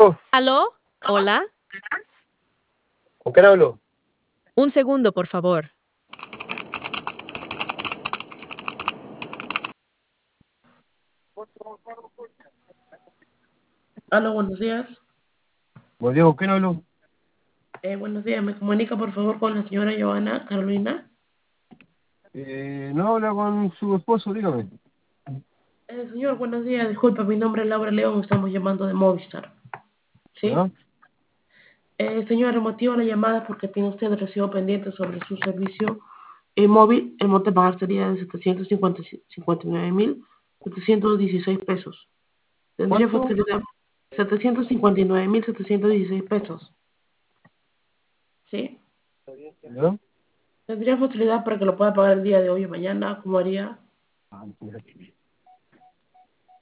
¿Aló? ¿Hola? ¿Con quién hablo? Un segundo, por favor. Hola, buenos días. Buen día, ¿con quién hablo? Buenos días, me comunica por favor con la señora Giovanna Carolina. No habla con su esposo, dígame. Señor, buenos días, disculpa, mi nombre es Laura León, estamos llamando de Movistar. ¿Sí? ¿Ya? Señor, el motivo de la llamada es porque tiene usted recibo pendiente sobre su servicio móvil. El monto a pagar sería de 759.716 pesos. Tendría ¿Cuánto? facilidad 759.716 pesos. ¿Sí? ¿Ya? Tendría facilidad para que lo pueda pagar el día de hoy o mañana, ¿cómo haría?